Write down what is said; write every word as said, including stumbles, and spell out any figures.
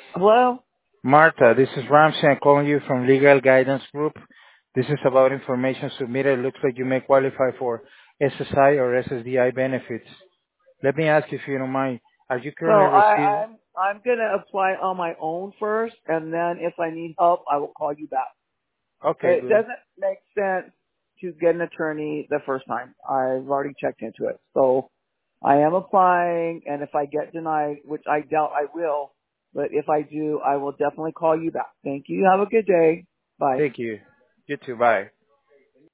Hello? Marta, this is Ramsey. I'm calling you from Legal Guidance Group. This is about information submitted. It looks like you may qualify for S S I or S S D I benefits. Let me ask you if you don't mind. Are you So currently I, receiving? I'm I'm gonna apply on my own first, and then if I need help, I will call you back. Okay, It good. doesn't make sense to get an attorney the first time. I've already checked into it. So I am applying, and if I get denied, which I doubt I will, but if I do, I will definitely call you back. Thank you. Have a good day. Bye. Thank you. You too. Bye.